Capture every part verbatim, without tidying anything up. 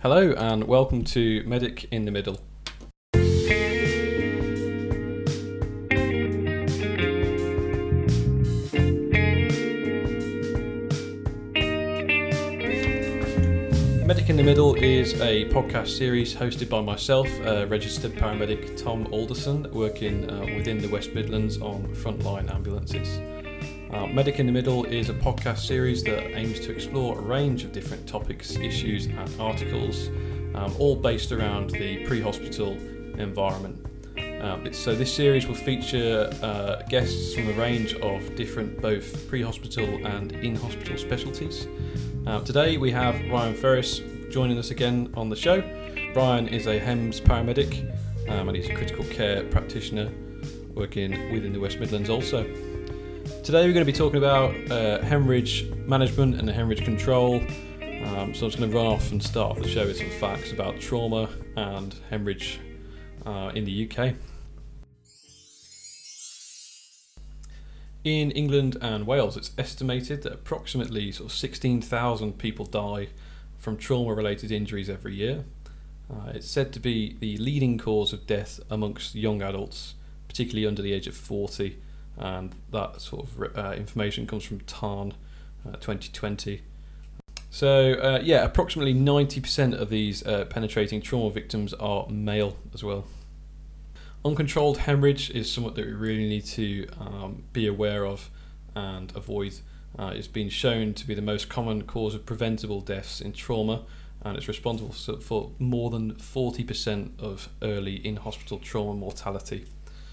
Hello and welcome to Medic in the Middle. Medic in the Middle is a podcast series hosted by myself, uh, registered paramedic Tom Alderson, working uh, within the West Midlands on frontline ambulances. Uh, Medic in the Middle is a podcast series that aims to explore a range of different topics, issues and articles, um, all based around the pre-hospital environment. Um, so this series will feature uh, guests from a range of different both pre-hospital and in-hospital specialties. Uh, today we have Ryan Ferris joining us again on the show. Ryan is a H E M S paramedic um, and he's a critical care practitioner working within the West Midlands also. Today we're going to be talking about uh, hemorrhage management and hemorrhage control. Um, so I'm just going to run off and start off the show with some facts about trauma and hemorrhage uh, in the U K. In England and Wales, it's estimated that approximately sort of sixteen thousand people die from trauma-related injuries every year. Uh, it's said to be the leading cause of death amongst young adults, particularly under the age of forty. And that sort of uh, information comes from Tarn uh, twenty twenty. So uh, yeah, approximately ninety percent of these uh, penetrating trauma victims are male as well. Uncontrolled hemorrhage is something that we really need to um, be aware of and avoid. Uh, it's been shown to be the most common cause of preventable deaths in trauma, and it's responsible for more than forty percent of early in-hospital trauma mortality.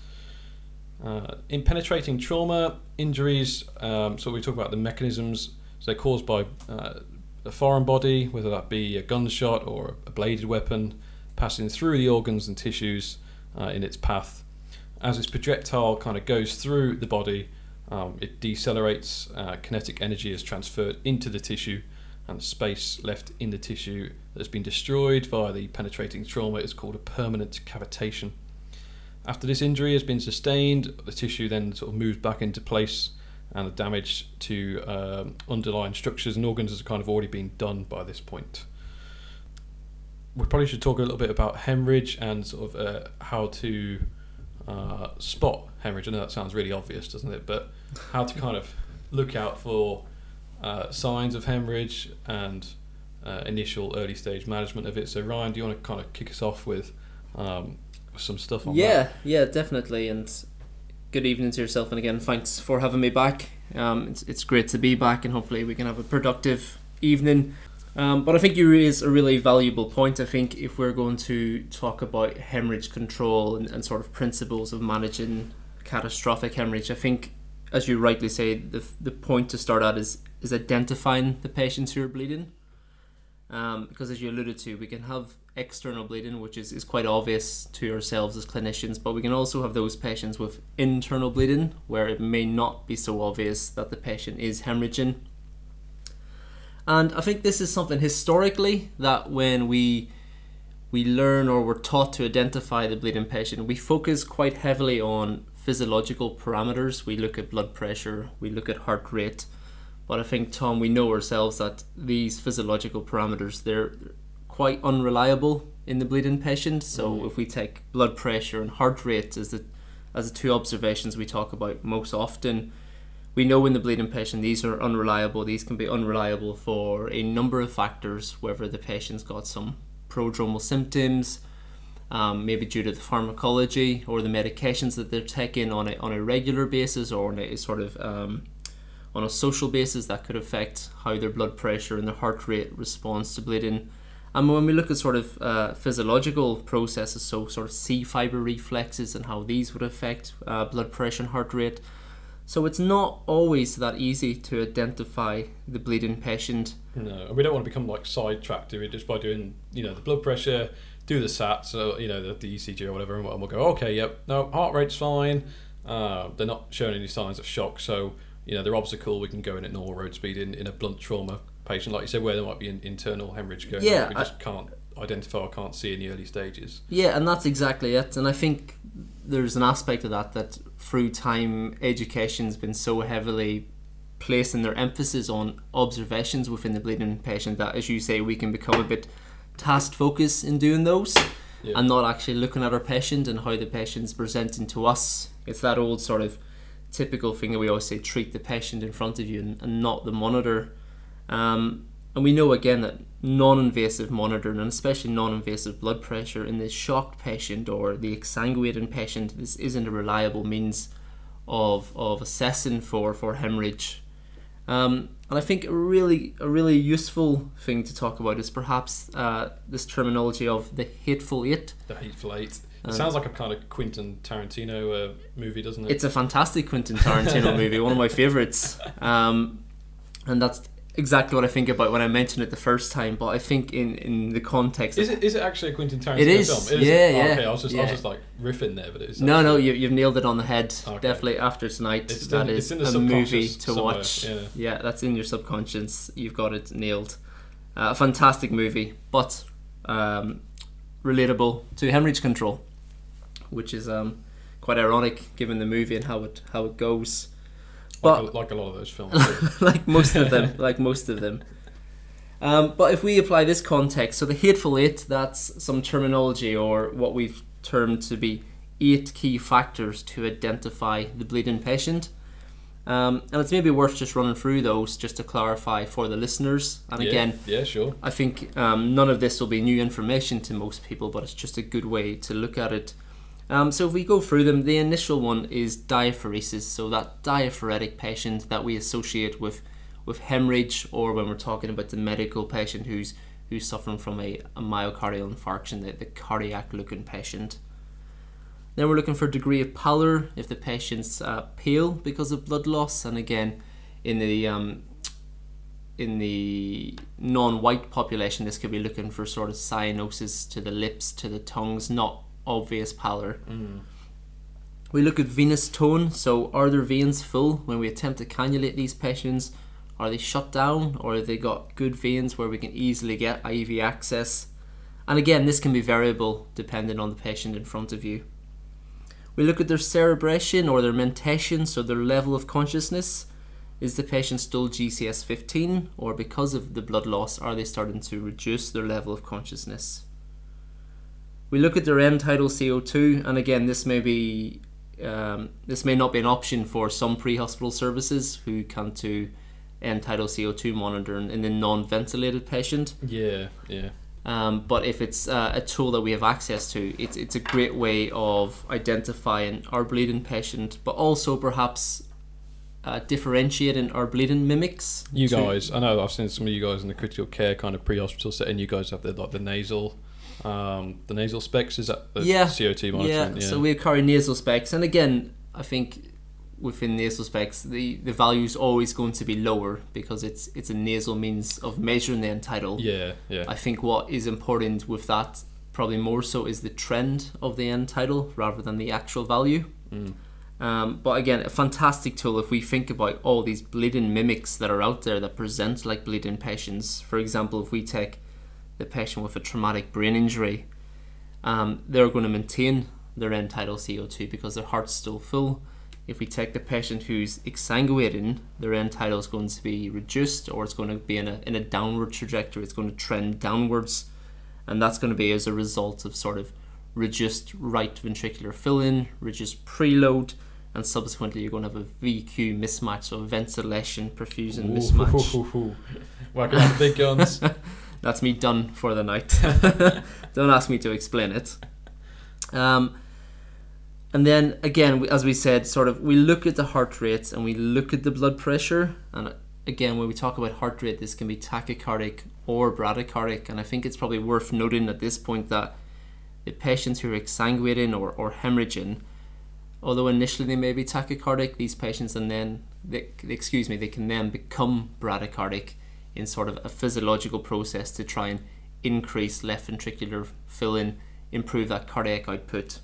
Uh, in penetrating trauma injuries, um, so we talk about the mechanisms. So they're caused by uh, a foreign body, whether that be a gunshot or a bladed weapon, passing through the organs and tissues uh, in its path. As this projectile kind of goes through the body, um, it decelerates, uh, kinetic energy is transferred into the tissue, and the space left in the tissue that's been destroyed via the penetrating trauma is called a permanent cavitation. After this injury has been sustained, the tissue then sort of moves back into place, and the damage to um, underlying structures and organs has kind of already been done by this point. We probably should talk a little bit about hemorrhage and sort of uh, how to uh, spot hemorrhage. I know that sounds really obvious, doesn't it? But how to kind of look out for uh, signs of hemorrhage and uh, initial early stage management of it. So Ryan, do you want to kind of kick us off with um, some stuff on yeah, that? Yeah, definitely. And good evening to yourself. And again, thanks for having me back. Um, it's, it's great to be back, and hopefully we can have a productive evening. Um, but I think you raise a really valuable point. I think if we're going to talk about hemorrhage control and, and sort of principles of managing catastrophic hemorrhage, I think, as you rightly say, the the point to start at is, is identifying the patients who are bleeding. Um, because as you alluded to, we can have external bleeding, which is, is quite obvious to ourselves as clinicians, but we can also have those patients with internal bleeding where it may not be so obvious that the patient is hemorrhaging. And I think this is something historically that when we we learn or we're taught to identify the bleeding patient, we focus quite heavily on physiological parameters. We look at blood pressure, we look at heart rate. But I think, Tom, we know ourselves that these physiological parameters, they're quite unreliable in the bleeding patient. So mm. if we take blood pressure and heart rate as the as the two observations we talk about most often, we know in the bleeding patient these are unreliable. These can be unreliable for a number of factors, whether the patient's got some prodromal symptoms, um, maybe due to the pharmacology or the medications that they're taking on a on a regular basis, or on a sort of um, on a social basis that could affect how their blood pressure and their heart rate responds to bleeding. And when we look at sort of uh, physiological processes, so sort of C fiber reflexes and how these would affect uh, blood pressure and heart rate, so it's not always that easy to identify the bleeding patient. No, and we don't want to become like sidetracked do we, just by doing, you know, the blood pressure, do the S A T, so you know, the, the E C G or whatever, and we'll go, okay, yep, no, heart rate's fine. Uh, they're not showing any signs of shock, so you know, they're obstacle, we can go in at normal road speed in, in a blunt trauma patient, like you said, where there might be an internal hemorrhage going yeah, on. We just I, can't identify or can't see in the early stages. Yeah, and that's exactly it. And I think there's an aspect of that that through time, education's been so heavily placing their emphasis on observations within the bleeding patient that, as you say, we can become a bit task focus in doing those, Yeah. and not actually looking at our patient and how the patient's presenting to us. It's that old sort of typical thing that we always say, treat the patient in front of you and, and not the monitor. Um, and we know again that non-invasive monitoring, and especially non-invasive blood pressure in the shocked patient or the exsanguating patient, this isn't a reliable means of of assessing for, for hemorrhage. Um, and I think a really a really useful thing to talk about is perhaps uh, this terminology of the hateful eight. The Hateful Eight. It Um, sounds like a kind of Quentin Tarantino uh, movie, doesn't it? It's a fantastic Quentin Tarantino movie, one of my favourites. Um, and that's exactly what I think about when I mentioned it the first time. But I think in, in the context... Is of, it is it actually a Quentin Tarantino It is, film? It yeah, Oh, yeah, okay, I was just I was yeah. just like riffing there, but it's No, no, actually- you, you've nailed it on the head. Okay. Definitely after tonight, It's that in- is it's in the a movie subconscious to somewhere, watch. yeah. Yeah, that's in your subconscious. You've got it nailed. Uh, a fantastic movie, but um, relatable to hemorrhage control, which is um, quite ironic given the movie and how it how it goes. like, But a, like a lot of those films. do. like most of them, like most of them. Um, but if we apply this context, so the hateful eight, that's some terminology or what we've termed to be eight key factors to identify the bleeding patient. Um, and it's maybe worth just running through those just to clarify for the listeners. And yeah, again, yeah, sure. I think um, none of this will be new information to most people, but it's just a good way to look at it. Um, so if we go through them, the initial one is diaphoresis, so that diaphoretic patient that we associate with with hemorrhage, or when we're talking about the medical patient who's who's suffering from a, a myocardial infarction, the, the cardiac looking patient. Then we're looking for degree of pallor, if the patient's uh, pale because of blood loss, and again in the um, in the non-white population this could be looking for sort of cyanosis to the lips, to the tongues, not obvious pallor. Mm. We look at venous tone, so are their veins full when we attempt to cannulate these patients? Are they shut down, or have they got good veins where we can easily get I V access? And again, this can be variable depending on the patient in front of you. We look at their cerebration or their mentation, so their level of consciousness. Is the patient still G C S fifteen, or because of the blood loss are they starting to reduce their level of consciousness? We look at their end-tidal C O two, and again this may be um, this may not be an option for some pre-hospital services who come to end-tidal C O two monitoring in the non-ventilated patient. Yeah, yeah. Um, but if it's uh, a tool that we have access to, it's it's a great way of identifying our bleeding patient, but also perhaps uh, differentiating our bleeding mimics. You to- guys, I know I've seen some of you guys in the critical care kind of pre-hospital setting. You guys have the like the nasal, um, the nasal specs. Is that the Yeah, C O two monitoring? Yeah, so we carry nasal specs, and again, I think within nasal specs, the, the value is always going to be lower because it's it's a nasal means of measuring the end-tidal. yeah, yeah. I think what is important with that, probably more so, is the trend of the end-tidal rather than the actual value. Mm. Um, but again, a fantastic tool if we think about all these bleeding mimics that are out there that present like bleeding patients. For example, if we take the patient with a traumatic brain injury, um, they're going to maintain their end-tidal C O two because their heart's still full. If we take the patient who's exsanguating, their end-tidal is going to be reduced, or it's going to be in a in a downward trajectory. It's going to trend downwards, and that's going to be as a result of sort of reduced right ventricular fill-in, reduced preload, and subsequently you're going to have a V Q mismatch, so a ventilation perfusion mismatch. Whacking out the big guns. That's me done for the night. Don't ask me to explain it. Um, and then again, as we said, sort of we look at the heart rates and we look at the blood pressure. And again, when we talk about heart rate, this can be tachycardic or bradycardic. And I think it's probably worth noting at this point that the patients who are exsanguating or, or hemorrhaging, although initially they may be tachycardic, these patients and then, they, excuse me, they can then become bradycardic in sort of a physiological process to try and increase left ventricular fill-in, improve that cardiac output.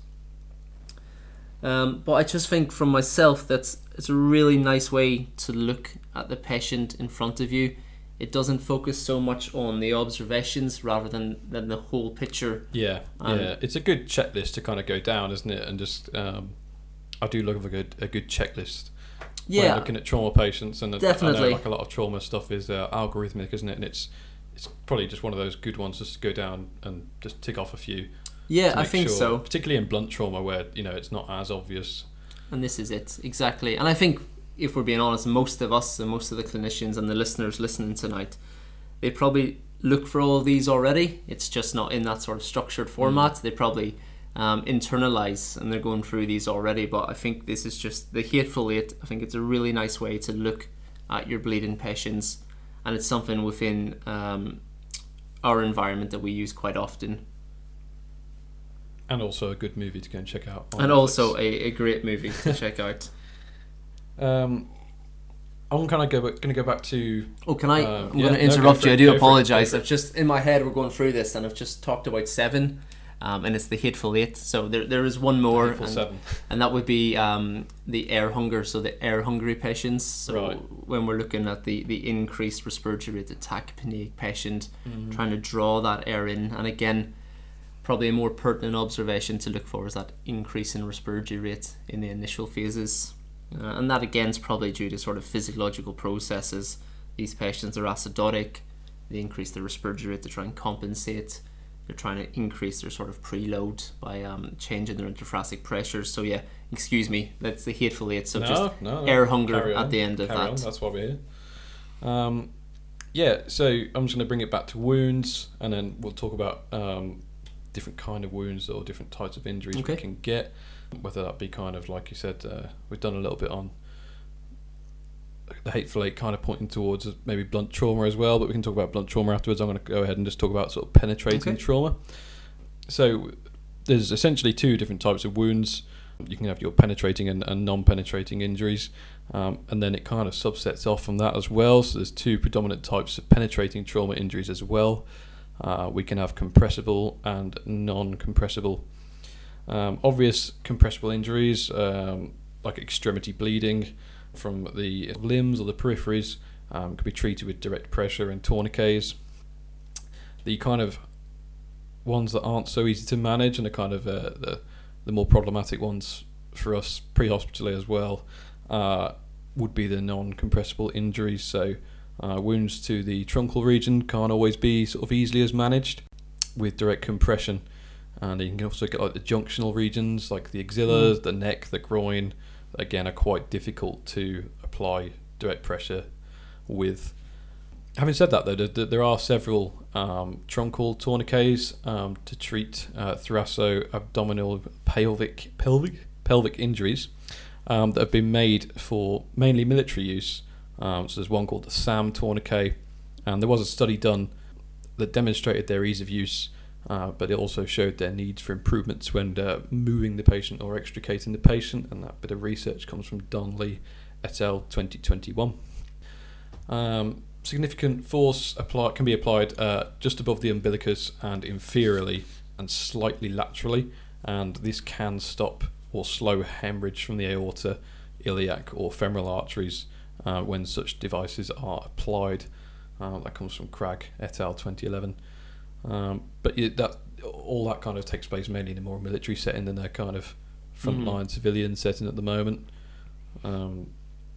Um, but I just think from myself that's it's a really nice way to look at the patient in front of you. It doesn't focus so much on the observations rather than, than the whole picture. Yeah, Um, yeah. It's a good checklist to kind of go down, isn't it? And just, um, I do love a good a good checklist. When Yeah, looking at trauma patients, and I Definitely. know like a lot of trauma stuff is uh, algorithmic, isn't it? And it's it's probably just one of those good ones just to go down and just tick off a few. Yeah, to I make think sure, so. particularly in blunt trauma where, you know, it's not as obvious. And this is it, exactly. And I think, if we're being honest, most of us and most of the clinicians and the listeners listening tonight, they probably look for all of these already. It's just not in that sort of structured format. Mm. They probably um, internalize and they're going through these already. But I think this is just the Hateful Eight. I think it's a really nice way to look at your bleeding patients, and it's something within um, our environment that we use quite often. And also a good movie to go and check out. And Netflix. Also a, a great movie to check out. Um, I'm kind of go, going to go back to... Oh, can I? Um, I'm yeah, going to no, interrupt you. I do apologise. It, I've just, in my head, we're going through this, and I've just talked about seven, um, and it's the Hateful Eight. So there, there is one more, Hateful and, seven. and that would be um, the air hunger, so the air hungry patients. So right. when we're looking at the, the increased respiratory rate, the tachypneic patient, mm. trying to draw that air in, and again, probably a more pertinent observation to look for is that increase in respiratory rate in the initial phases. Uh, and that again is probably due to sort of physiological processes. These patients are acidotic, they increase their respiratory rate to try and compensate. They're trying to increase their sort of preload by um, changing their interthoracic pressures. So yeah, excuse me, that's the Hateful Eight. So no, just no, no. air hunger at the end of Carry that. On. That's why we're here. Um, yeah, so I'm just going to bring it back to wounds, and then we'll talk about um, different kind of wounds or different types of injuries okay. we can get, whether that be kind of like you said, uh, we've done a little bit on the Hateful Eight, kind of pointing towards maybe blunt trauma as well, but we can talk about blunt trauma afterwards. I'm going to go ahead and just talk about sort of penetrating okay. trauma. So there's essentially two different types of wounds. You can have your penetrating and, and non-penetrating injuries, um, and then it kind of subsets off from that as well. So there's two predominant types of penetrating trauma injuries as well. Uh, we can have compressible and non-compressible. Um, obvious compressible injuries, um, like extremity bleeding from the limbs or the peripheries, um, can be treated with direct pressure and tourniquets. The kind of ones that aren't so easy to manage and the kind of uh, the, the more problematic ones for us pre-hospitally as well uh, would be the non-compressible injuries. So Uh, wounds to the truncal region can't always be sort of easily as managed with direct compression, and you can also get like the junctional regions like the axillas, mm. the neck, the groin, again are quite difficult to apply direct pressure with. Having said that though, there, there are several um, truncal tourniquets um, to treat uh, thoraco-abdominal pelvic pelvic pelvic injuries um, that have been made for mainly military use. Um, so there's one called the SAM tourniquet, and there was a study done that demonstrated their ease of use, uh, but it also showed their needs for improvements when uh, moving the patient or extricating the patient, and that bit of research comes from Donnelly et al. twenty twenty-one. Um, significant force apply, can be applied uh, just above the umbilicus and inferiorly and slightly laterally, and this can stop or slow hemorrhage from the aorta, iliac or femoral arteries Uh, when such devices are applied. Uh, that comes from Cragg et al. twenty eleven. Um, but it, that all that kind of takes place mainly in a more military setting than their kind of frontline mm. civilian setting at the moment. Um,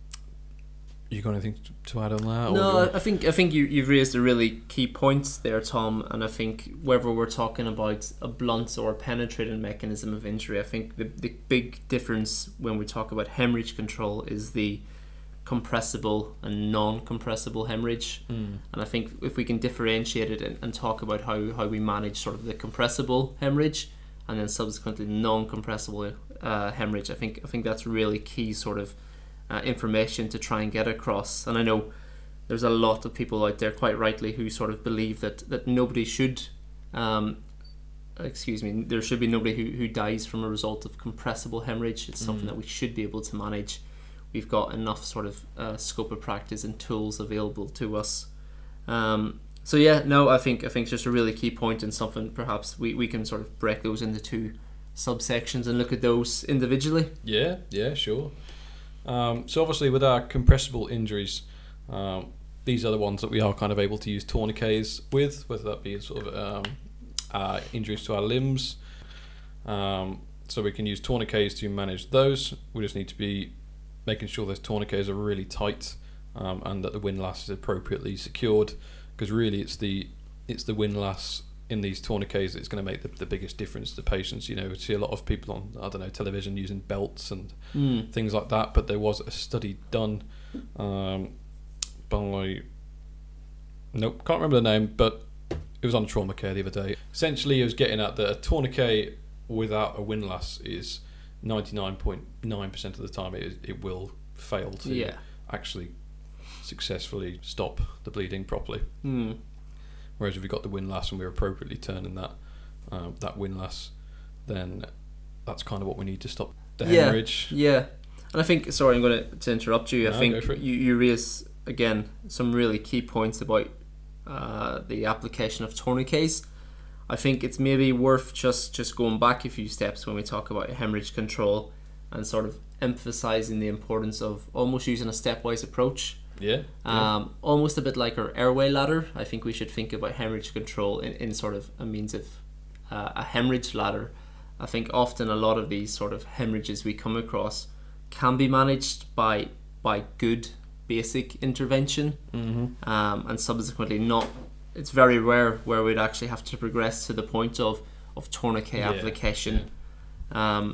you got anything to add on that? No, or I think I think you you've raised a really key point there, Tom. And I think whether we're talking about a blunt or a penetrating mechanism of injury, I think the the big difference when we talk about hemorrhage control is the compressible and non-compressible hemorrhage. Mm. And I think if we can differentiate it and, and talk about how, how we manage sort of the compressible hemorrhage and then subsequently non-compressible uh, hemorrhage, I think I think that's really key sort of uh, information to try and get across. And I know there's a lot of people out there, quite rightly, who sort of believe that, that nobody should um, excuse me, there should be nobody who, who dies from a result of compressible hemorrhage. It's something mm. that we should be able to manage. We've got enough sort of uh, scope of practice and tools available to us. Um, so yeah, no, I think I think it's just a really key point and something perhaps we, we can sort of break those into two subsections and look at those individually. Yeah, yeah, sure. Um, so obviously with our compressible injuries, um, these are the ones that we are kind of able to use tourniquets with, whether that be sort of um, uh, injuries to our limbs. Um, so we can use tourniquets to manage those. We just need to be making sure those tourniquets are really tight um, and that the windlass is appropriately secured because really it's the it's the windlass in these tourniquets that's going to make the, the biggest difference to patients. You know, we see a lot of people on, I don't know, television using belts and Mm. things like that, but there was a study done um, by, nope, can't remember the name, but it was on Trauma Care the other day. Essentially, it was getting at that a tourniquet without a windlass is ninety-nine point nine percent of the time it, it will fail to Yeah. actually successfully stop the bleeding properly. Mm. Whereas if we got the windlass and we were appropriately turning that um, that windlass, then that's kind of what we need to stop the Yeah. hemorrhage. Yeah, and I think, sorry, I'm going to, to interrupt you. I No, think go for it. you, you raise, again, some really key points about uh, the application of tourniquets. I think it's maybe worth just, just going back a few steps when we talk about hemorrhage control and sort of emphasizing the importance of almost using a stepwise approach. Yeah. yeah. Um, almost a bit like our airway ladder. I think we should think about hemorrhage control in, in sort of a means of uh, a hemorrhage ladder. I think often a lot of these sort of hemorrhages we come across can be managed by by good basic intervention, Mm-hmm. um, and subsequently not. It's very rare where we'd actually have to progress to the point of, of tourniquet Yeah, application. Um,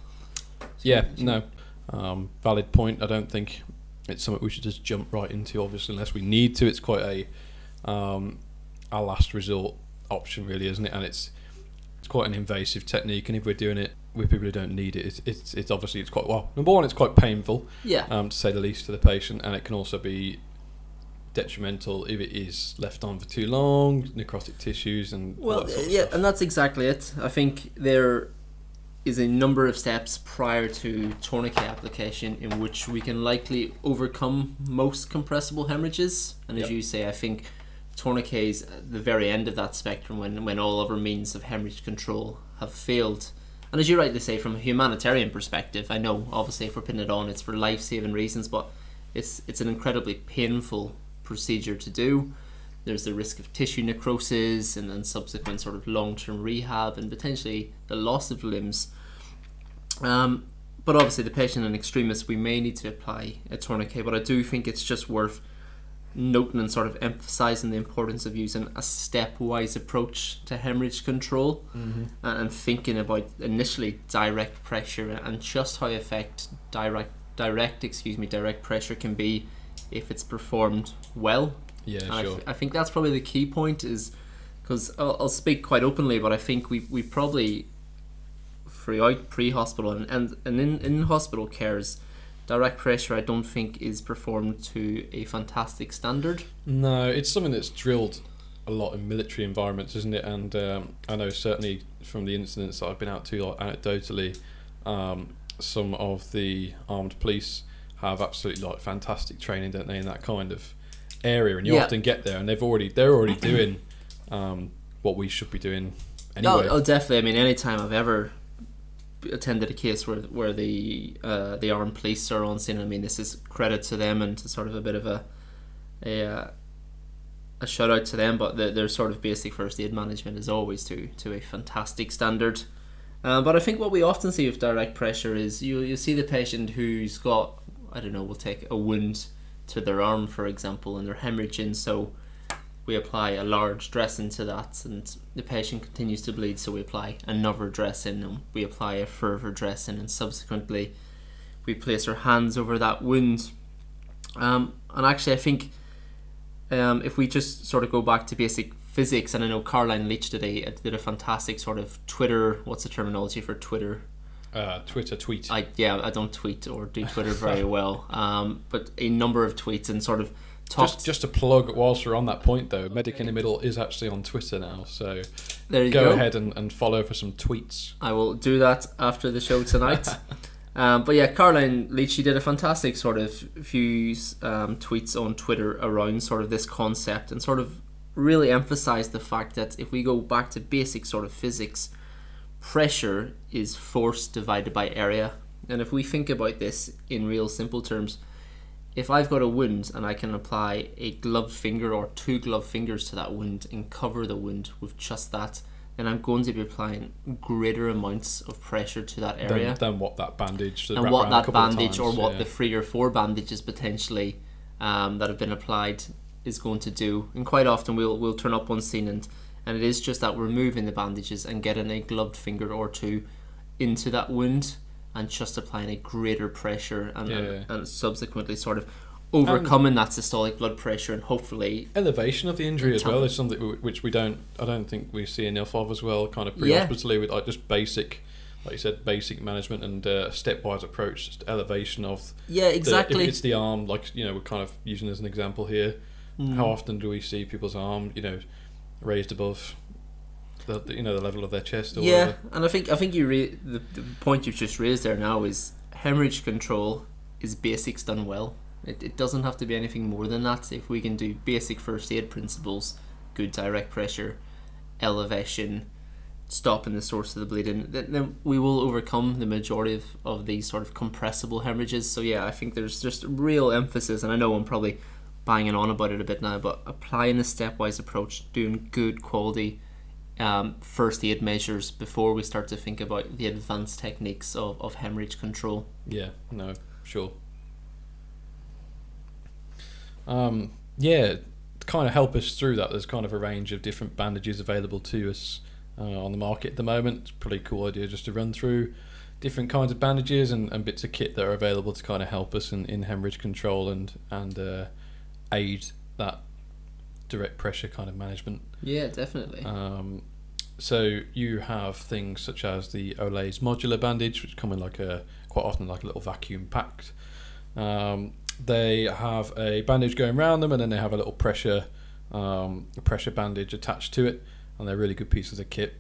Yeah, no. Um, valid point. I don't think it's something we should just jump right into, obviously, unless we need to. It's quite a um, a last resort option, really, isn't it? And it's it's quite an invasive technique. And if we're doing it with people who don't need it, it's it's, it's obviously it's quite well. Number one, it's quite painful, yeah. um, to say the least, to the patient, and it can also be detrimental if it is left on for too long, necrotic tissues, and all Well, that sort of yeah, stuff. and that's exactly it. I think there is a number of steps prior to tourniquet application in which we can likely overcome most compressible hemorrhages. And as Yep. you say, I think tourniquet is at the very end of that spectrum when, when all other means of hemorrhage control have failed. And as you rightly say, from a humanitarian perspective, I know obviously if we're putting it on, it's for life-saving reasons, but it's it's an incredibly painful procedure to do. There's the risk of tissue necrosis and then subsequent sort of long-term rehab and potentially the loss of limbs. Um, but obviously the patient in extremis, we may need to apply a tourniquet, but I do think it's just worth noting and sort of emphasizing the importance of using a stepwise approach to hemorrhage control, Mm-hmm. and, and thinking about initially direct pressure and just how effect direct direct excuse me direct pressure can be if it's performed well. Yeah, And I, sure. th- I think that's probably the key point, is because I'll, I'll speak quite openly, but I think we we probably throughout pre-hospital and, and, and in, in hospital cares, direct pressure I don't think is performed to a fantastic standard. No, it's something that's drilled a lot in military environments, isn't it? And um, I know certainly from the incidents that I've been out to, like, anecdotally, um, some of the armed police have absolutely like fantastic training, don't they, in that kind of area? And you Yeah. often get there, and they've already they're already doing um, what we should be doing anyway. Oh, oh, definitely. I mean, any time I've ever attended a case where where the uh, the armed police are on scene, I mean, this is credit to them and to sort of a bit of a a, uh, a shout out to them. But the, their sort of basic first aid management is always to to a fantastic standard. Uh, but I think what we often see with direct pressure is you you see the patient who's got, I don't know, we'll take a wound to their arm, for example, and they're hemorrhaging, so we apply a large dressing to that, and the patient continues to bleed, so we apply another dressing, and we apply a further dressing, and subsequently we place our hands over that wound. Um, and actually I think um, if we just sort of go back to basic physics, and I know Caroline Leach did a, did a fantastic sort of Twitter, what's the terminology for Twitter? Uh, Twitter tweet. I yeah, I don't tweet or do Twitter very well, um, but a number of tweets and sort of talked. Just, just to plug, whilst we're on that point though, Medic in the Middle is actually on Twitter now, so there you go, go. ahead and, and follow for some tweets. I will do that after the show tonight. um, but yeah, Caroline Leach, she did a fantastic sort of few um, tweets on Twitter around sort of this concept, and sort of really emphasized the fact that if we go back to basic sort of physics, pressure is force divided by area. And if we think about this in real simple terms, if I've got a wound and I can apply a gloved finger or two gloved fingers to that wound and cover the wound with just that, then I'm going to be applying greater amounts of pressure to that area Than, than what that bandage, and what that bandage or what yeah. the three or four bandages potentially um, that have been applied is going to do. And quite often we'll we'll turn up on scene and, and it is just that removing the bandages and getting a gloved finger or two into that wound and just applying a greater pressure and, Yeah. and, and subsequently sort of overcoming that systolic blood pressure and hopefully Elevation of the injury as well Tell- is something w- which we don't, I don't think we see enough of as well. Kind of Yeah. pre-hospitally with like just basic, like you said, basic management and uh, stepwise approach, just elevation of yeah the- exactly if it's the arm, like you know, we're kind of using as an example here. Mm. How often do we see people's arm, you know, raised above the, the you know the level of their chest or yeah whatever? and I think I think you re- the, the point you've just raised there now is hemorrhage control is basics done well. It, it doesn't have to be anything more than that. If we can do basic first aid principles, good direct pressure, elevation, stopping the source of the bleeding, then, then we will overcome the majority of, of these sort of compressible hemorrhages. So yeah, I think there's just real emphasis, and I know I'm probably banging on about it a bit now, but applying a stepwise approach, doing good quality um, first aid measures before we start to think about the advanced techniques of, of hemorrhage control. Yeah, no, sure. Um, yeah, to kind of help us through that, there's kind of a range of different bandages available to us uh, on the market at the moment. It's a pretty cool idea just to run through different kinds of bandages and, and bits of kit that are available to kind of help us in, in hemorrhage control and and uh, aid that direct pressure kind of management. Yeah, definitely. Um, so you have things such as the Olay's modular bandage, which come in like a quite often like a little vacuum packed. Um, they have a bandage going around them, and then they have a little pressure um, a pressure bandage attached to it, and they're really good pieces of kit.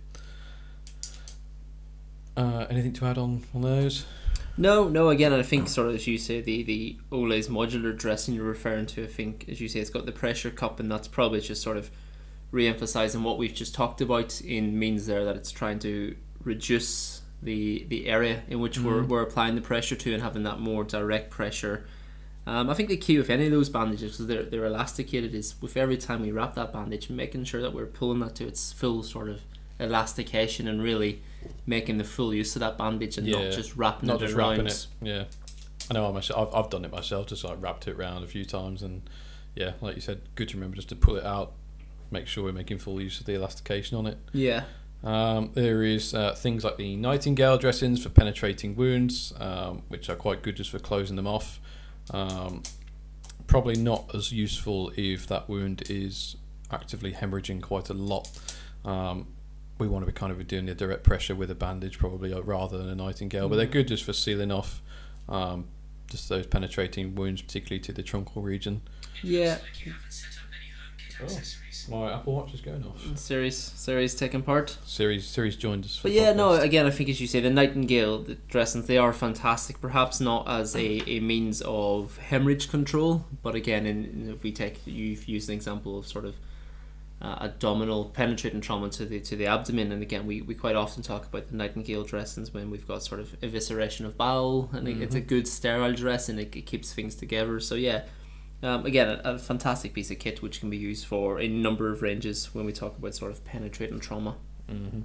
Uh, anything to add on on those? No, no. Again, I think sort of as you say, the the Olay's modular dressing you're referring to. I think, as you say, it's got the pressure cup, and that's probably just sort of re-emphasizing what we've just talked about. In means there that it's trying to reduce the the area in which we're Mhm. we're applying the pressure to, and having that more direct pressure. Um, I think the key with any of those bandages, because they're they're elasticated, is with every time we wrap that bandage, making sure that we're pulling that to its full sort of elastication and really making the full use of that bandage and Yeah, not just wrapping Not it just around. wrapping it. Yeah, I know. I myself, I've, I've done it myself. Just like wrapped it around a few times, and yeah, like you said, good to remember just to pull it out, make sure we're making full use of the elastication on it. Yeah. Um, there is uh, things like the Nightingale dressings for penetrating wounds, um, which are quite good just for closing them off. Um, probably not as useful if that wound is actively hemorrhaging quite a lot. Um, we want to be kind of doing the direct pressure with a bandage probably uh, rather than a Nightingale, but they're good just for sealing off um, just those penetrating wounds, particularly to the truncal region. Yeah. Oh, my Apple Watch is going off. Series series taking part. Series series joined us. For But the yeah, no, podcast. again, I think as you say, the Nightingale the dressings, they are fantastic. Perhaps not as a, a means of hemorrhage control, but again, in, in- if we take, you've used an example of sort of uh, abdominal penetrating trauma to the to the abdomen, and again, we, we quite often talk about the Nightingale dressings when we've got sort of evisceration of bowel, and it, it's a good sterile dress, and it, it keeps things together. So yeah. Um, again, a, a fantastic piece of kit which can be used for a number of ranges when we talk about sort of penetrating trauma. Mm-hmm.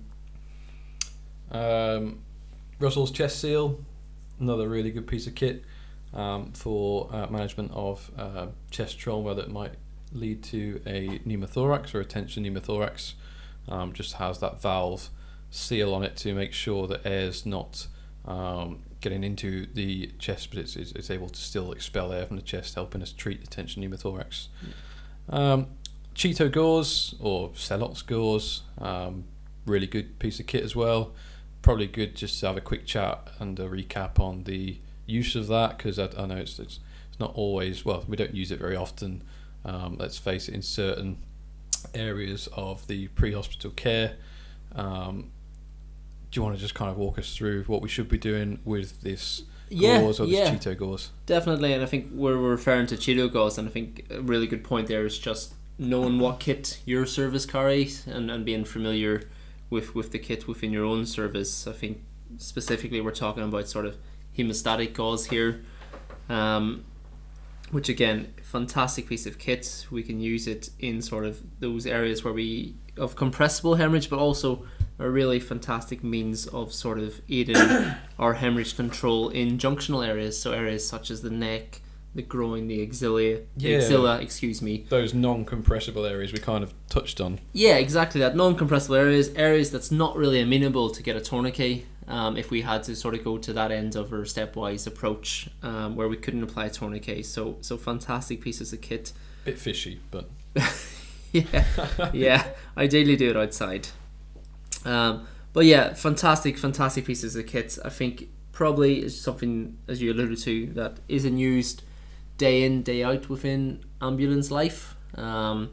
Um, Russell's chest seal, another really good piece of kit um, for uh, management of uh, chest trauma that might lead to a pneumothorax or a tension pneumothorax. Um, just has that valve seal on it to make sure that air's not um, getting into the chest, but it's, it's, it's able to still expel air from the chest, helping us treat the tension pneumothorax. Um, Cheeto gauze or Celox gauze, um, really good piece of kit as well. Probably good just to have a quick chat and a recap on the use of that, because I, I know it's, it's it's not always, well, we don't use it very often. Um, let's face it, in certain areas of the pre-hospital care. Um, do you want to just kind of walk us through what we should be doing with this Yeah, gauze or this yeah. Cheeto gauze? Definitely, and I think we're referring to Cheeto gauze, and I think a really good point there is just knowing what kit your service carries and, and being familiar with, with the kit within your own service. I think specifically we're talking about sort of hemostatic gauze here, um, which again, fantastic piece of kit. We can use it in sort of those areas where we of compressible hemorrhage, but also a really fantastic means of sort of aiding our hemorrhage control in junctional areas, so areas such as the neck, the groin, the axilla, the Yeah. axilla, excuse me. Those non-compressible areas we kind of touched on. Yeah, exactly that. Non-compressible areas, areas that's not really amenable to get a tourniquet. Um, if we had to sort of go to that end of our stepwise approach, um, where we couldn't apply a tourniquet. So, so fantastic pieces of kit. Bit fishy, but yeah, yeah. Ideally, do it outside. Um, but yeah, fantastic, fantastic pieces of kit. I think probably is something, as you alluded to, that isn't used day in, day out within ambulance life. Um,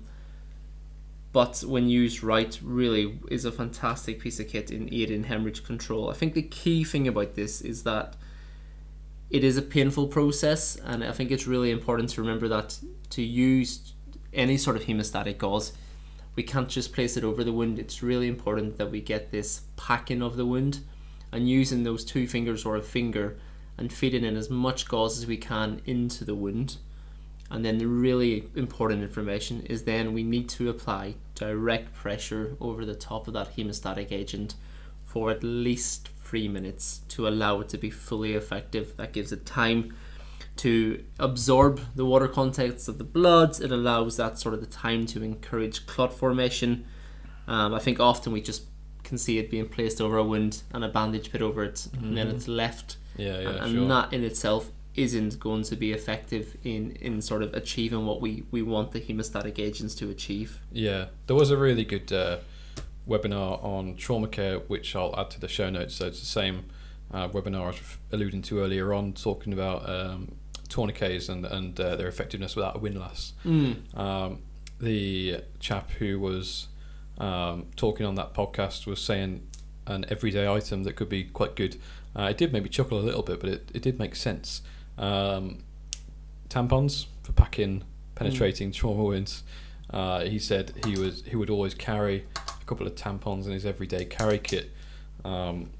but when used right, really is a fantastic piece of kit in aid in hemorrhage control. I think the key thing about this is that it is a painful process, and I think it's really important to remember that to use any sort of hemostatic gauze, we can't just place it over the wound. It's really important that we get this packing of the wound, and using those two fingers or a finger and feeding in as much gauze as we can into the wound. And then the really important information is then we need to apply direct pressure over the top of that hemostatic agent for at least three minutes to allow it to be fully effective. That gives it time to absorb the water contents of the blood. It allows that sort of the time to encourage clot formation. Um, I think often we just can see it being placed over a wound and a bandage put over it, mm-hmm. and then it's left. Yeah, yeah, and, and sure. that in itself isn't going to be effective in, in sort of achieving what we, we want the hemostatic agents to achieve. Yeah, there was a really good uh, webinar on trauma care, which I'll add to the show notes. So it's the same uh, webinar I was alluding to earlier on, talking about um, tourniquets and, and uh, their effectiveness without a windlass. Mm. Um, the chap who was um, talking on that podcast was saying an everyday item that could be quite good. Uh, it did make me chuckle a little bit, but it, it did make sense. Um, tampons for packing penetrating mm. trauma wounds. Uh, he said he was he would always carry a couple of tampons in his everyday carry kit um,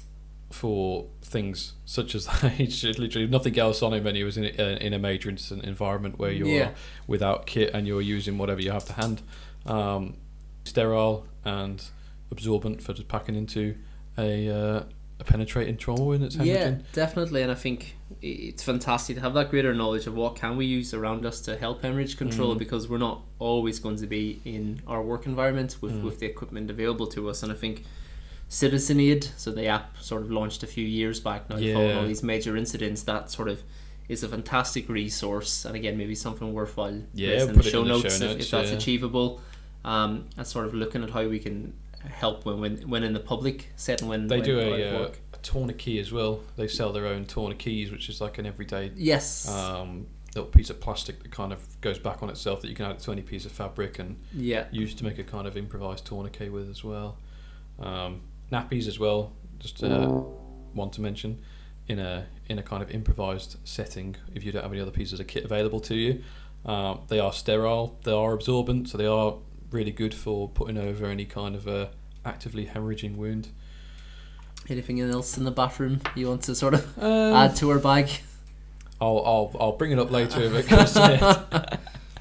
for things such as that. He just literally nothing else on him, and he was in a, in a major incident environment where you're yeah. without kit and you're using whatever you have to hand. Um, sterile and absorbent for just packing into a uh, a penetrating trauma wound that's hemorrhaging. Yeah, definitely, and I think it's fantastic to have that greater knowledge of what can we use around us to help hemorrhage control, mm. because we're not always going to be in our work environment with, mm. with the equipment available to us. And I think Citizen Aid, so the app sort of launched a few years back now, yeah. following all these major incidents, that sort of is a fantastic resource, and again maybe something worthwhile yeah, in put the it show in the notes, show if, notes if that's yeah. achievable, um, and sort of looking at how we can help when when, when in the public setting, when they when do a, uh, work. a tourniquet as well. They sell their own tourniquets, which is like an everyday yes um, little piece of plastic that kind of goes back on itself, that you can add to any piece of fabric and yeah. use to make a kind of improvised tourniquet with as well. Um, nappies as well, just uh, want to mention in a in a kind of improvised setting if you don't have any other pieces of kit available to you. Um, they are sterile, they are absorbent, so they are really good for putting over any kind of a actively hemorrhaging wound. Anything else in the bathroom you want to sort of um, add to our bag? I'll I'll I'll bring it up later if it comes to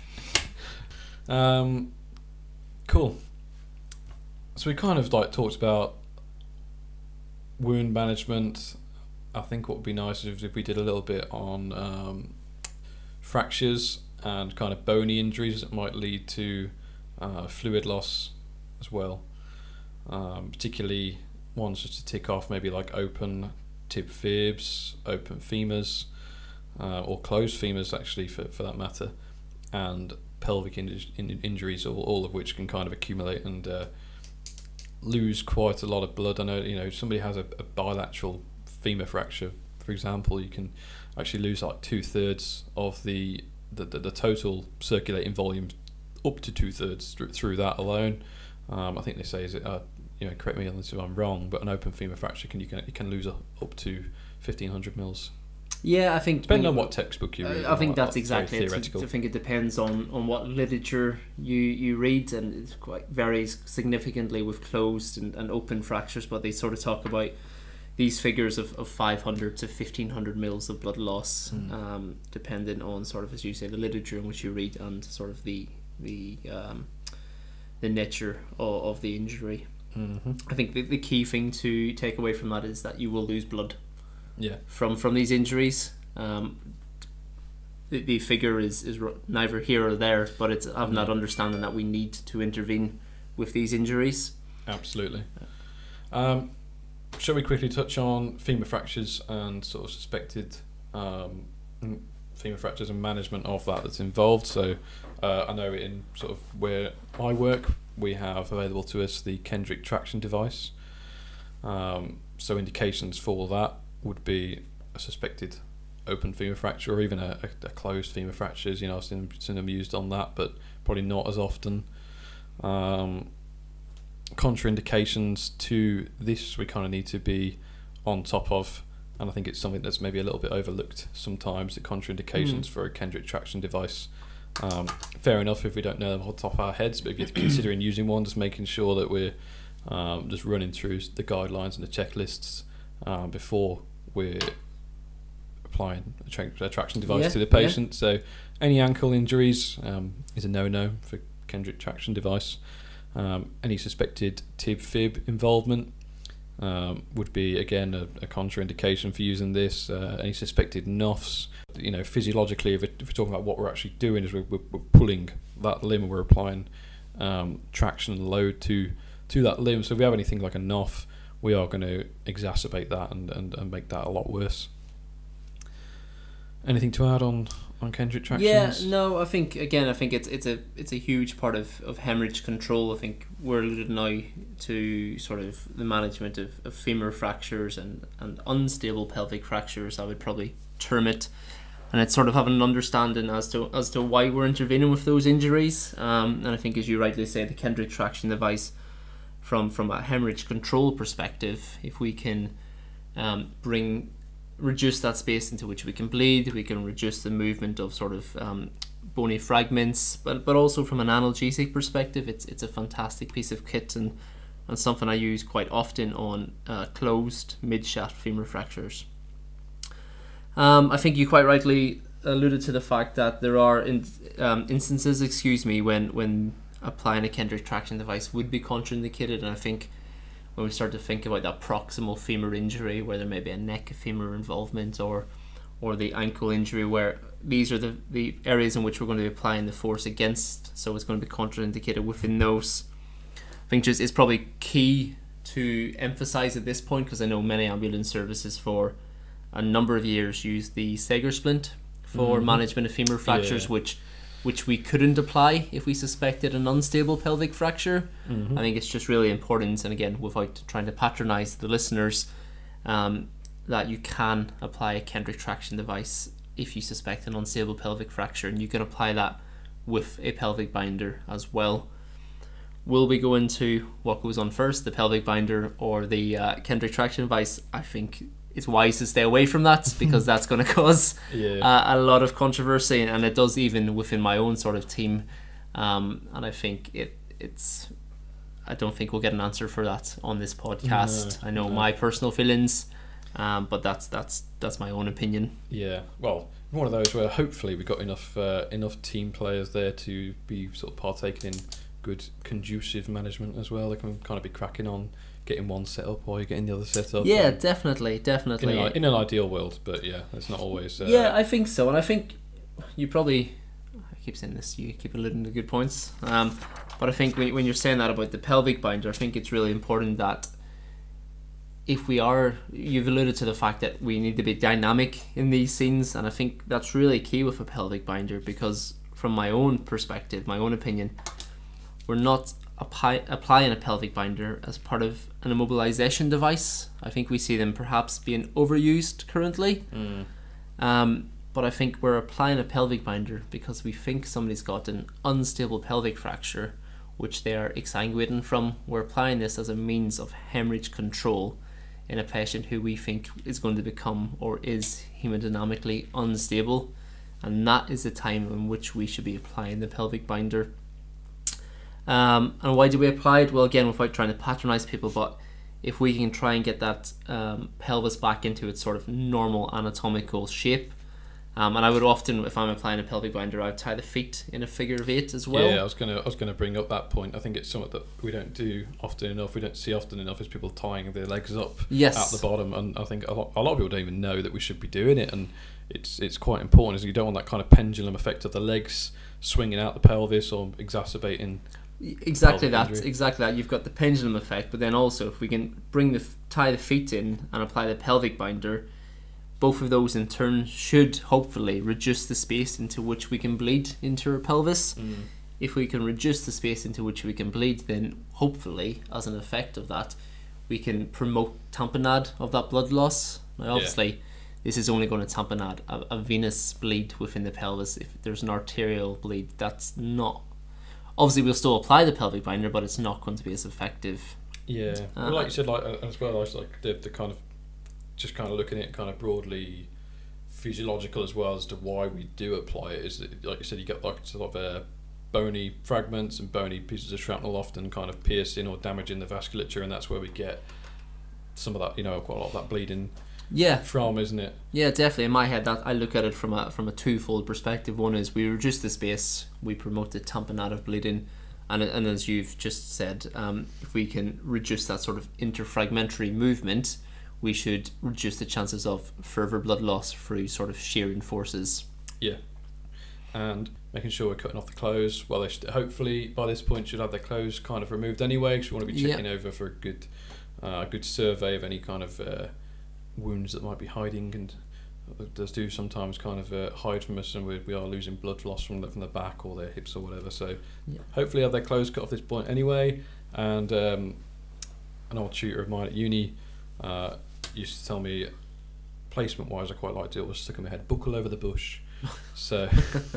it. Um, cool. So we kind of like talked about wound management. I think what would be nice is if we did a little bit on um, fractures and kind of bony injuries that might lead to uh, fluid loss as well. Um, particularly ones just to tick off, maybe like open tib fibs, open femurs, uh, or closed femurs actually for, for that matter, and pelvic in- in- injuries, all, all of which can kind of accumulate and uh, lose quite a lot of blood. I know, you know, somebody has a, a bilateral femur fracture, for example, you can actually lose like two thirds of the the, the the total circulating volume, up to two thirds through, through that alone. Um, I think they say is it, uh, you know, correct me on this if I'm wrong, but an open femur fracture can you can you can lose up, up to fifteen hundred mils. Yeah, I think depending on what textbook you read. I think that's like, exactly it. theoretical. I think it depends on, on what literature you, you read, and it quite varies significantly with closed and, and open fractures. But they sort of talk about these figures of, of five hundred to fifteen hundred mils of blood loss, mm. um, depending on sort of, as you say, the literature in which you read and sort of the the um, the nature of, of the injury. Mm-hmm. I think the, the key thing to take away from that is that you will lose blood. Yeah. From from these injuries, um, the, the figure is, is neither here or there, but it's having that understanding that we need to intervene with these injuries. Absolutely. Um, shall we quickly touch on femur fractures and sort of suspected um, femur fractures and management of that that's involved? So uh, I know in sort of where I work, we have available to us the Kendrick traction device. Um, so indications for that would be a suspected open femur fracture or even a, a, a closed femur fractures. You know, I've seen, seen them used on that, but probably not as often. Um, contraindications to this we kind of need to be on top of, and I think it's something that's maybe a little bit overlooked sometimes, the contraindications mm. for a Kendrick traction device. Um, fair enough if we don't know them off the top of our heads, but if you're considering using one, just making sure that we're um, just running through the guidelines and the checklists uh, before we're applying a, tra- a traction device yeah, to the patient. Yeah. So any ankle injuries um, is a no-no for Kendrick traction device. Um, any suspected tib-fib involvement um, would be, again, a, a contraindication for using this. Uh, any suspected N O Fs, you know, physiologically, if, it, if we're talking about what we're actually doing, is we're, we're, we're pulling that limb and we're applying um, traction and load to to that limb. So if we have anything like a N O F, we are going to exacerbate that and, and, and make that a lot worse. Anything to add on, on Kendrick tractions? Yeah, no, I think again, I think it's it's a it's a huge part of, of hemorrhage control. I think we're alluded now to sort of the management of, of femur fractures and, and unstable pelvic fractures, I would probably term it. And it's sort of having an understanding as to as to why we're intervening with those injuries. Um, and I think, as you rightly say, the Kendrick traction device, from from a hemorrhage control perspective, if we can um, bring reduce that space into which we can bleed, we can reduce the movement of sort of um, bony fragments, but but also from an analgesic perspective, it's it's a fantastic piece of kit and, and something I use quite often on uh, closed mid-shaft femur fractures. Um, I think you quite rightly alluded to the fact that there are in, um, instances, excuse me, when when applying a Kendrick traction device would be contraindicated, and I think when we start to think about that proximal femur injury where there may be a neck femur involvement, or or the ankle injury where these are the, the areas in which we're going to be applying the force against, so it's going to be contraindicated within those. I think just it's probably key to emphasize at this point, because I know many ambulance services for a number of years use the Sager splint for mm-hmm. management of femur fractures, yeah. which which we couldn't apply if we suspected an unstable pelvic fracture. Mm-hmm. I think it's just really important, and again, without trying to patronize the listeners, um, that you can apply a Kendrick traction device if you suspect an unstable pelvic fracture, and you can apply that with a pelvic binder as well. Will we go into what goes on first, the pelvic binder or the uh, Kendrick traction device? I think it's wise to stay away from that, because that's going to cause yeah. uh, a lot of controversy, and it does even within my own sort of team. Um, and I think it it's. I don't think we'll get an answer for that on this podcast. No, I know no. my personal feelings, um, but that's that's that's my own opinion. Yeah, well, one of those where hopefully we've got enough uh, enough team players there to be sort of partaking in good conducive management as well. They can kind of be cracking on getting one set up while you're getting the other set up. Yeah, definitely, definitely. In, a, in an ideal world, but yeah, it's not always. Uh, yeah, I think so, and I think you probably. I keep saying this. You keep alluding to good points, um, but I think when when you're saying that about the pelvic binder, I think it's really important that if we are, you've alluded to the fact that we need to be dynamic in these scenes, and I think that's really key with a pelvic binder, because from my own perspective, my own opinion, we're not apply, applying a pelvic binder as part of an immobilization device. I think we see them perhaps being overused currently. Mm. Um, but I think we're applying a pelvic binder because we think somebody's got an unstable pelvic fracture, which they are exsanguinating from. We're applying this as a means of hemorrhage control in a patient who we think is going to become or is hemodynamically unstable. And that is the time in which we should be applying the pelvic binder. Um, and why do we apply it? Well, again, without trying to patronize people, but if we can try and get that um, pelvis back into its sort of normal anatomical shape, Um, and I would often, if I'm applying a pelvic binder, I'd tie the feet in a figure of eight as well. Yeah, I was gonna I was gonna bring up that point. I think it's something that we don't do often enough. We don't see often enough is people tying their legs up Yes. at the bottom, and I think a lot, a lot of people don't even know that we should be doing it, and it's it's quite important. Is you don't want that kind of pendulum effect of the legs swinging out the pelvis or exacerbating. Exactly that. Injury. Exactly that. You've got the pendulum effect, but then also if we can bring the tie the feet in and apply the pelvic binder, both of those in turn should hopefully reduce the space into which we can bleed into our pelvis. Mm. If we can reduce the space into which we can bleed, then hopefully, as an effect of that, we can promote tamponade of that blood loss. Now, obviously, yeah. this is only going to tamponade a, a venous bleed within the pelvis. If there's an arterial bleed, that's not. Obviously, we'll still apply the pelvic binder, but it's not going to be as effective. Yeah, Uh, well, like you said, like uh, as well, I was like the, the kind of just kind of looking at it kind of broadly physiological as well as to why we do apply it. Is that, like you said, you get like sort of uh, bony fragments and bony pieces of shrapnel often kind of piercing or damaging the vasculature, and that's where we get some of that, you know, quite a lot of that bleeding. Yeah, from, isn't it? Yeah, definitely. In my head, that I look at it from a from a twofold perspective. One is we reduce the space, we promote the tamponade of bleeding, and and as you've just said, um, if we can reduce that sort of interfragmentary movement, we should reduce the chances of further blood loss through sort of shearing forces. Yeah, and making sure we're cutting off the clothes. Well, they should, hopefully by this point should have their clothes kind of removed anyway, because we want to be checking yeah. over for a good, uh, good survey of any kind of uh, wounds that might be hiding, and does do sometimes kind of uh, hide from us, and we, we are losing blood loss from the, from the back or their hips or whatever. So yeah. hopefully have their clothes cut off this point anyway. And um, an old tutor of mine at uni uh, used to tell me, placement wise, I quite liked it, was stuck in my head, buckle over the bush. So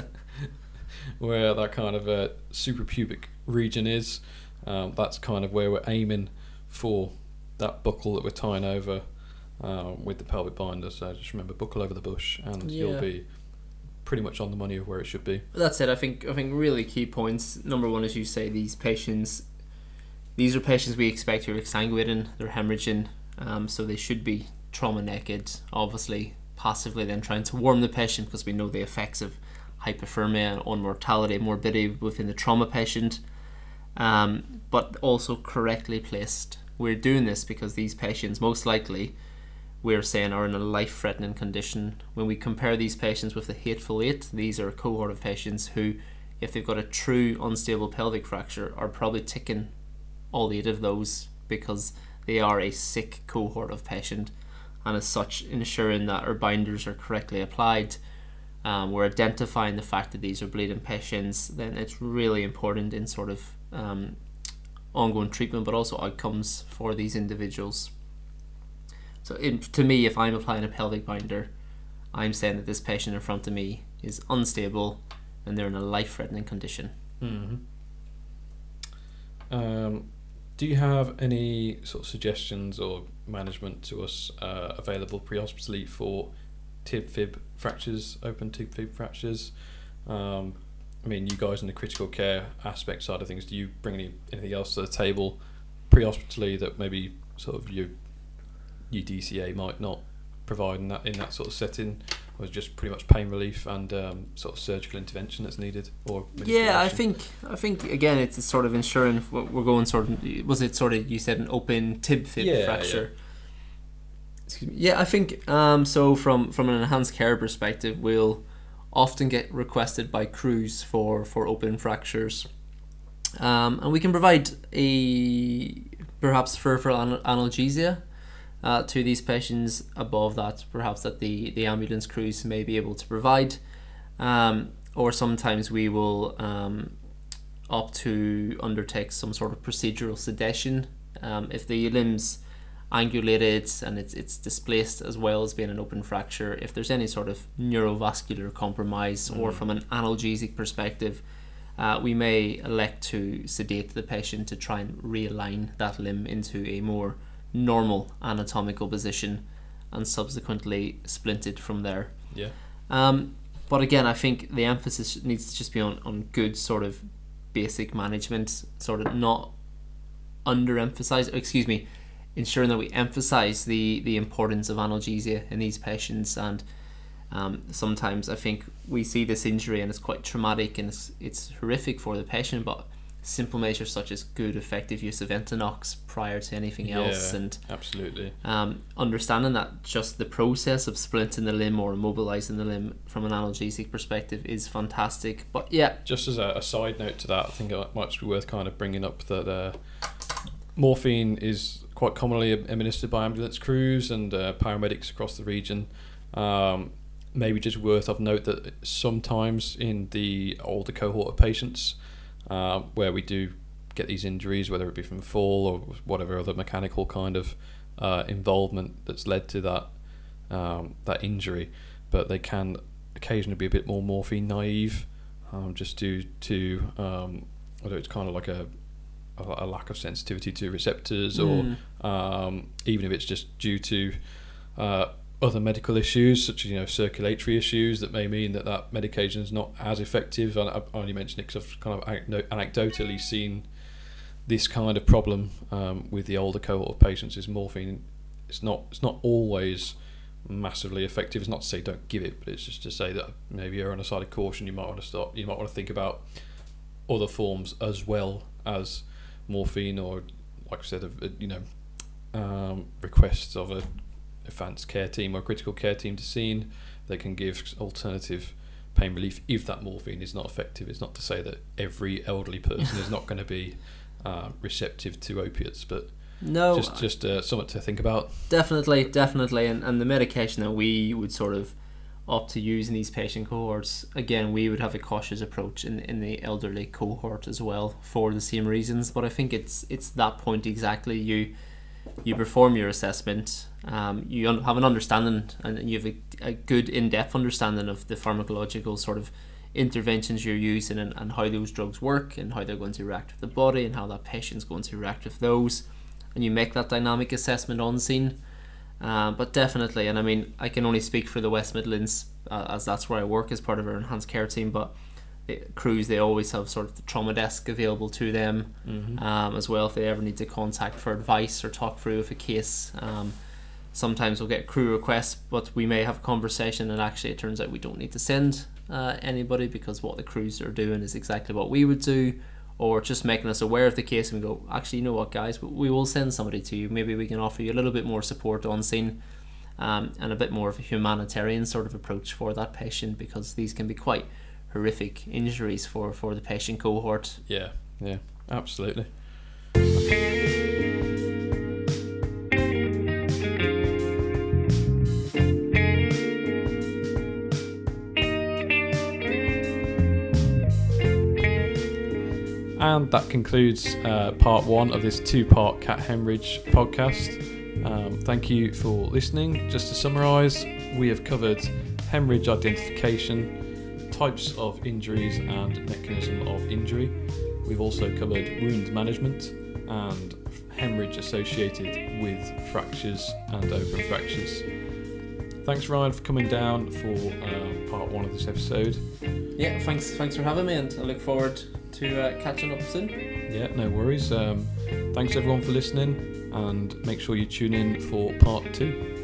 where that kind of uh, suprapubic region is, um, that's kind of where we're aiming for that buckle that we're tying over uh, with the pelvic binder. So just remember, buckle over the bush, and yeah. you'll be pretty much on the money of where it should be. That's it. I think I think really key points. Number one, as you say, these patients, these are patients we expect who are exsanguating, they're hemorrhaging, um, so they should be trauma naked, obviously passively then trying to warm the patient, because we know the effects of hypothermia on mortality, morbidity within the trauma patient, um, but also correctly placed. We're doing this because these patients most likely, we're saying, are in a life-threatening condition. When we compare these patients with the Hateful Eight, these are a cohort of patients who, if they've got a true unstable pelvic fracture, are probably ticking all eight of those, because they are a sick cohort of patient, and as such ensuring that our binders are correctly applied, um, we're identifying the fact that these are bleeding patients, then it's really important in sort of um, ongoing treatment, but also outcomes for these individuals. So in, to me, if I'm applying a pelvic binder, I'm saying that this patient in front of me is unstable and they're in a life-threatening condition. Mm-hmm. Um, do you have any sort of suggestions or management to us uh, available pre-hospitally for tib-fib fractures, open tib-fib fractures? Um, I mean, you guys in the critical care aspect side of things, do you bring any, anything else to the table pre-hospitally that maybe sort of you U D C A might not provide in that in that sort of setting, or is just pretty much pain relief and um, sort of surgical intervention that's needed? Or yeah, I think I think again it's sort of ensuring we're going sort of, was it sort of, you said an open tib fib yeah, fracture? Yeah. Excuse me. Yeah, I think um, so. From from an enhanced care perspective, we'll often get requested by crews for for open fractures, um, and we can provide a perhaps peripheral analgesia Uh, to these patients above that, perhaps that the, the ambulance crews may be able to provide, um, or sometimes we will um, opt to undertake some sort of procedural sedation um, if the limb's angulated and it's it's displaced, as well as being an open fracture. If there's any sort of neurovascular compromise, mm. or from an analgesic perspective, uh, we may elect to sedate the patient to try and realign that limb into a more normal anatomical position, and subsequently splinted from there. Yeah. Um, but again, I think the emphasis needs to just be on, on good sort of basic management, sort of not underemphasize, excuse me, ensuring that we emphasize the, the importance of analgesia in these patients, and Um, sometimes I think we see this injury and it's quite traumatic and it's, it's horrific for the patient, but simple measures such as good effective use of Entonox prior to anything else, Yeah, and absolutely. um, understanding that just the process of splinting the limb or immobilizing the limb from an analgesic perspective is fantastic. But yeah, Just as a, a side note to that, I think it might be worth kind of bringing up that uh, morphine is quite commonly administered by ambulance crews and uh, paramedics across the region. Um, maybe just worth of note that sometimes in the older cohort of patients uh, where we do get these injuries, whether it be from fall or whatever other mechanical kind of uh, involvement that's led to that um, that injury, but they can occasionally be a bit more morphine naive, um, just due to um, whether it's kind of like a a lack of sensitivity to receptors, or Mm. um, even if it's just due to uh, other medical issues such as, you know, circulatory issues that may mean that that medication is not as effective. And I only mention it because I've kind of anecdo- anecdotally seen this kind of problem um, with the older cohort of patients. Is morphine, it's not it's not always massively effective. It's not to say don't give it, but it's just to say that maybe you're on a side of caution. You might want to stop. You might want to think about other forms as well as morphine, or like I said, of, you know, um, requests of a advanced care team or critical care team to scene. They can give alternative pain relief if that morphine is not effective. It's not to say that every elderly person is not going to be uh, receptive to opiates, but no, just just uh, something to think about. definitely, definitely, and, and the medication that we would sort of opt to use in these patient cohorts, again, we would have a cautious approach in in the elderly cohort as well for the same reasons. But I think it's it's that point exactly. You you perform your assessment, um, you un- have an understanding, and you have a, a good in-depth understanding of the pharmacological sort of interventions you're using, and, and how those drugs work and how they're going to react with the body and how that patient's going to react with those, and you make that dynamic assessment on scene. Um, but definitely, and I mean, I can only speak for the West Midlands uh, as that's where I work as part of our enhanced care team, but the crews, they always have sort of the trauma desk available to them, Mm-hmm. um, as well, if they ever need to contact for advice or talk through with a case. Um, sometimes we'll get crew requests, but we may have a conversation and actually it turns out we don't need to send uh, anybody, because what the crews are doing is exactly what we would do, or just making us aware of the case and we go, actually, you know what, guys, we will send somebody to you. Maybe we can offer you a little bit more support on scene, um, and a bit more of a humanitarian sort of approach for that patient, because these can be quite horrific injuries for, for the patient cohort. Yeah, yeah, absolutely. And that concludes uh, part one of this two-part cat hemorrhage podcast. Um, thank you for listening. Just to summarise, we have covered hemorrhage identification, types of injuries and mechanism of injury. We've also covered wound management and hemorrhage associated with fractures and open fractures. Thanks, Ryan, for coming down for uh, part one of this episode. Yeah, thanks thanks for having me, and I look forward to uh, catching up soon. Yeah, no worries. Um, thanks everyone for listening, and make sure you tune in for part two.